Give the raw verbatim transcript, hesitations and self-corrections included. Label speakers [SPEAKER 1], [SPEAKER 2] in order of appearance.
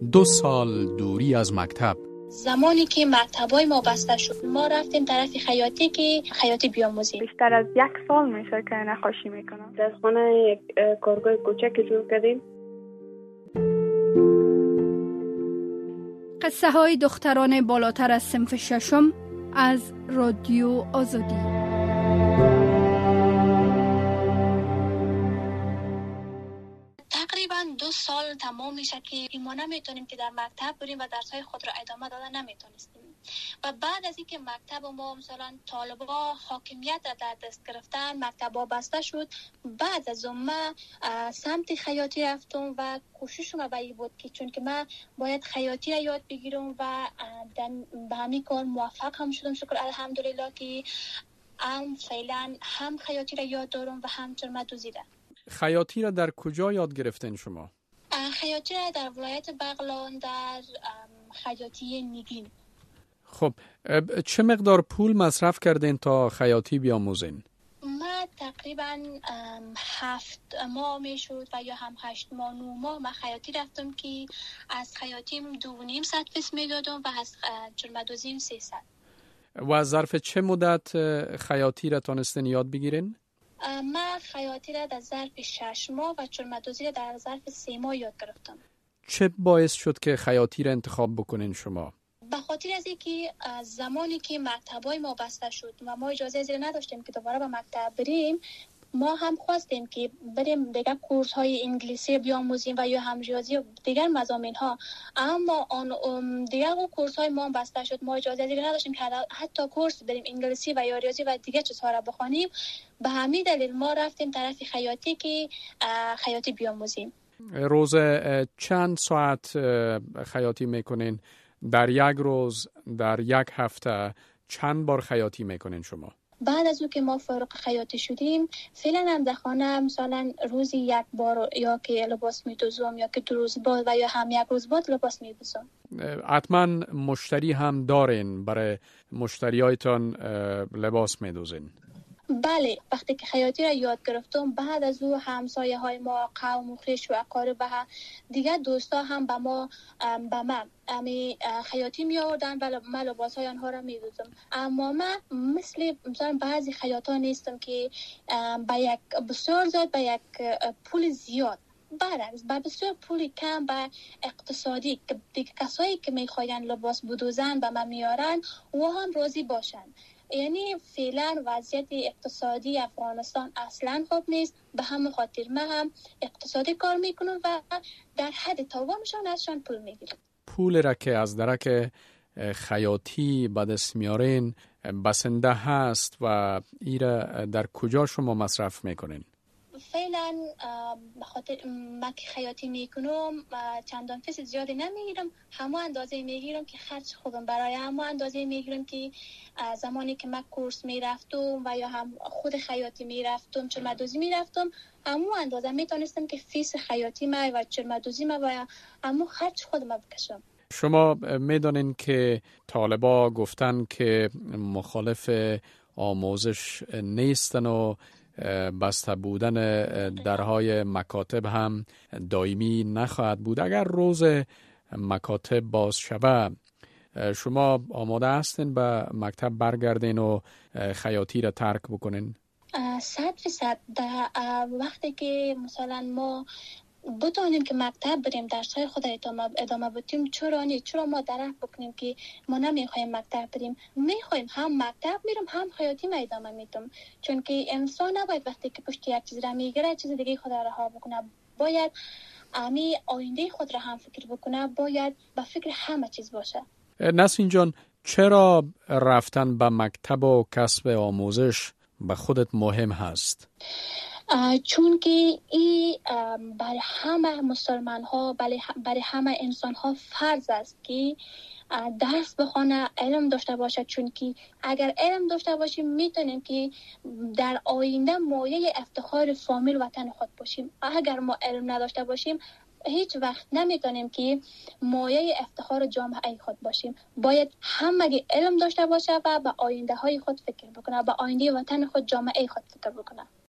[SPEAKER 1] دو سال دوری از مکتب.
[SPEAKER 2] زمانی که مکتبای ما بسته شد ما رفتیم طرف خیاطی که خیاطی بیاموزیم.
[SPEAKER 3] بیشتر از یک سال میشه که نقاشی میکنم.
[SPEAKER 4] در خانه یک کارگاه کوچکی جور کردیم.
[SPEAKER 5] قصه های دختران بالاتر از صنف ششم از رادیو آزادی.
[SPEAKER 2] تقریبا دو سال تمام میشه که ما نمیتونیم که در مکتب بریم و درسهای خود را ادامه دادن نمیتونستیم. و بعد از اینکه مکتب ما مثلا طالبا حاکمیت در دست گرفتن، مکتبا بسته شد، بعد از اون ما سمت خیاطی رفتم و کوششم به این بود که چون که من باید خیاطی را یاد بگیرم و به همین کار موفق هم شدم، شکر الحمدلله که هم فعلا هم خیاطی را یاد دارم و هم چرمه دوزیدم.
[SPEAKER 1] خیاطی را در کجا یاد گرفتین شما؟
[SPEAKER 2] خیاطی را در ولایت بغلان در خیاطی نگین.
[SPEAKER 1] خب چه مقدار پول مصرف کردین تا خیاطی بیاموزین؟
[SPEAKER 2] ما تقریبا هفت ماه می شد و یا هم هشت ماه نو ماه من خیاطی رفتم که از خیاطیم دو نیم ست فیس می دادم و از چرمه دوزیم سه ست.
[SPEAKER 1] و از ظرف چه مدت خیاطی را تانستین یاد بگیرین؟
[SPEAKER 2] من خیاطی را در ظرف شش ماه و چرمه دوزی را در ظرف سه ماه یاد گرفتم.
[SPEAKER 1] چه باعث شد که خیاطی را انتخاب بکنین شما؟
[SPEAKER 2] به خاطر از اینکه زمانی که مکتبای ما بسته شد و ما اجازه ازی نداشتیم که دوباره به مکتب بریم، ما هم خواستیم که بریم دیگر کورس های انگلیسی بیاموزیم و یا هم ریاضی و دیگر مضامین ها، اما آن دیگر اون کورس های ما بسته شد، ما اجازه ازی نداشتیم که حتی کورس بریم انگلیسی و یا ریاضی و دیگر چیزها را بخوانیم. به همین دلیل ما رفتیم طرف خیاطی که خیاطی بیاموزیم.
[SPEAKER 1] روز چند ساعت خیاطی میکنین؟ در یک روز، در یک هفته چند بار خیاطی میکنین شما؟
[SPEAKER 2] بعد از اون که ما فارغ خیاطی شدیم فعلا هم در خانه مثلا روزی یک بار یا که لباس میدوزم یا که دو روز بعد و یا هم یک روز بعد لباس میدوزم.
[SPEAKER 1] حتما مشتری هم دارین؟ برای مشتریایتان لباس میدوزین؟
[SPEAKER 2] بله، وقتی که خیاطی را یاد گرفتم بعد از او همسایه های ما، قوم و خویش و اقارب و دیگر دوستا هم به ما به من امی خیاطی می آوردن و من لباس های آنها را می دوزم. اما من مثل مثلا بعضی خیاطا نیستم که به یک بسیار زیاد به یک پول زیاد، برعکس با بسیار پول کم و اقتصادی که دیگه کسایی که می خواین لباس بدوزن به من میارن و هم راضی باشن. یعنی فعلا وضعیت اقتصادی افغانستان اصلا خوب نیست، به همون خاطر من هم اقتصادی کار میکنم و در حد توانشان ازشان پول میگیرم.
[SPEAKER 1] پول را که از درک خیاطی به دست میارین بسنده هست و ایره در کجا شما مصرف میکنین؟
[SPEAKER 2] فعلا بخاطر من که خیاطی میکنم چندان فیس زیادی نمیگیرم، همه اندازه میگیرم که خرج خودم برای همه اندازه میگیرم که زمانی که من کورس میرفتم و یا هم خود خیاطی میرفتم چرمدوزی میرفتم همه اندازه میتونستم که فیس خیاطی من و چرمدوزی من و همه خرج خودم بکشم.
[SPEAKER 1] شما میدونین که طالبا گفتن که مخالف آموزش نیستن و بسته بودن درهای مکاتب هم دائمی نخواهد بود. اگر روز مکاتب باز شود شما آماده هستین به مکتب برگردین و خیاطی را ترک بکنین؟
[SPEAKER 2] صد فیصد. وقتی که مثلا ما بتونیم که مکتب بریم درس‌های خود ادامه ادامه بدیم، چرا نه؟ چرا ما درک بکنیم که ما نمیخوایم مکتب بریم؟ میخوایم، هم مکتب میرم هم خیاطی ما ادامه میدم، چون که انسان نباید وقتی که پشت یک چیز را میگیره چیز دیگه خود را رها بکنه، باید امی آینده خود را هم فکر بکنه، باید به فکر همه چیز باشه.
[SPEAKER 1] نسرین جان، چرا رفتن به مکتب و کسب آموزش به خودت مهم هست؟
[SPEAKER 2] چون که این برای همه مسلمان ها، برای همه انسان ها فرض است که درس بخونه، علم داشته باشه، چون که اگر علم داشته باشیم میتونیم که در آینده مایه افتخار فامیل وطن خود باشیم. اگر ما علم نداشته باشیم هیچ وقت نمیتونیم که مایه افتخار جامعه خود باشیم. باید همه علم داشته باشه و به آینده های خود فکر بکنه، به آینده وطن خود، جامعه خود فکر بکنه.